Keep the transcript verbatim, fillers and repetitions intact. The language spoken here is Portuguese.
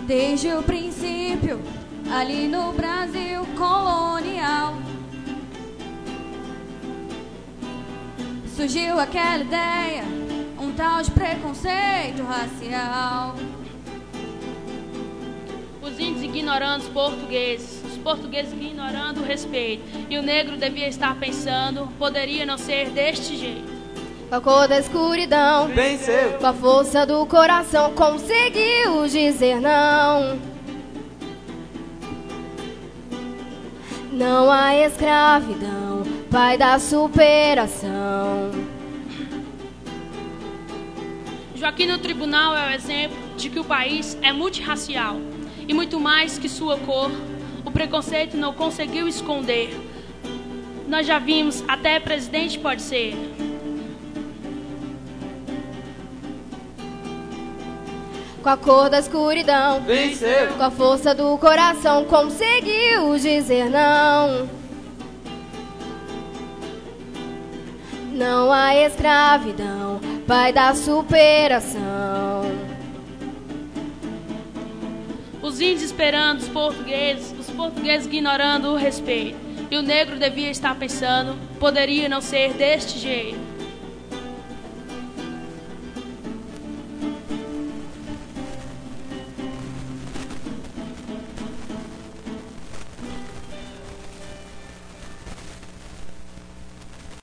Desde o princípio, ali no Brasil colonial, surgiu aquela ideia, um tal de preconceito racial. Os índios ignorando os portugueses, os portugueses ignorando o respeito, e o negro devia estar pensando, poderia não ser deste jeito. Com a cor da escuridão, venceu. Com a força do coração, conseguiu dizer não. Não há escravidão, pai da superação. Joaquim no tribunal é o exemplo de que o país é multirracial. E muito mais que sua cor, o preconceito não conseguiu esconder. Nós já vimos, até presidente pode ser. Com a cor da escuridão, venceu. Com a força do coração, conseguiu dizer não. Não há escravidão, pai da superação. Os índios esperando os portugueses, os portugueses ignorando o respeito. E o negro devia estar pensando, poderia não ser deste jeito.